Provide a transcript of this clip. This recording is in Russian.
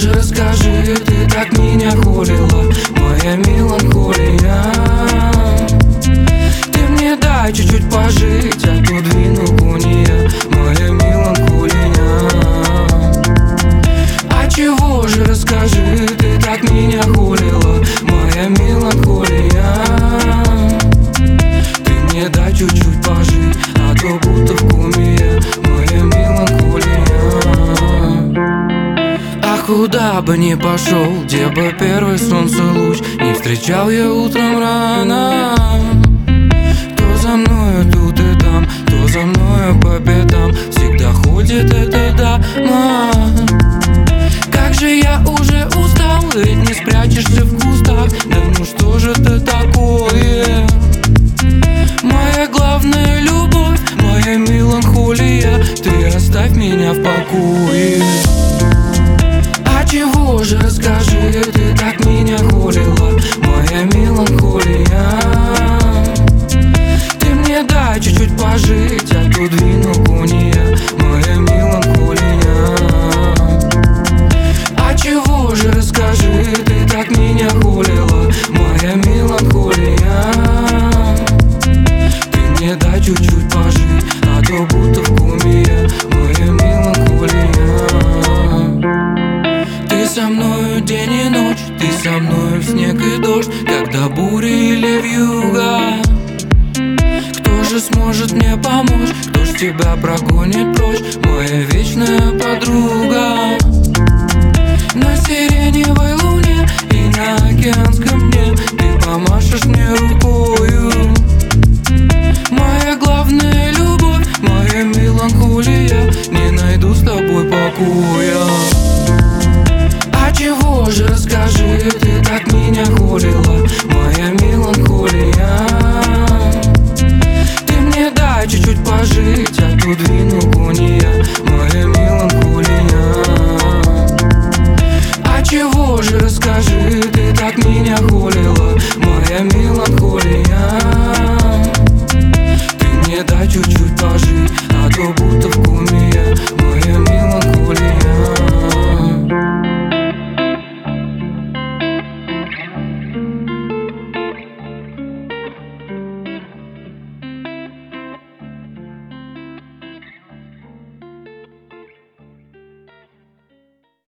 же, расскажи, ты так меня холила, моя меланхолия. Ты мне дай чуть-чуть пожить, а то двину куния, моя меланхолия. А чего же, расскажи, ты так меня холила, моя меланхолия. Ты мне дай чуть-чуть пожить, а то будто в куме, моя меланхолия. А куда бы ни пошел, где бы первый солнце луч не встречал я утром рано, то за мною тут и там, то за мною по пятам всегда ходит эта дама. Как же я уже устал, ведь не спрячешься в кустах. Да ну что же это такое? Моя главная любовь, моя меланхолия, ты оставь меня в покое. А чего же, расскажи, ты так меня холила, моя меланхолия. Ты мне дай чуть-чуть пожить, а то двину куния, моя меланхолия. А чего же, расскажи, ты так меня холила, моя меланхолия. Ты мне дай чуть-чуть пожить, а то будто в куме, моя меланхолия. Ты со мною день и ночь, ты со мною в снег и дождь, когда бури или вьюга. Кто же сможет мне помочь, кто ж тебя прогонит прочь, моя вечная подруга?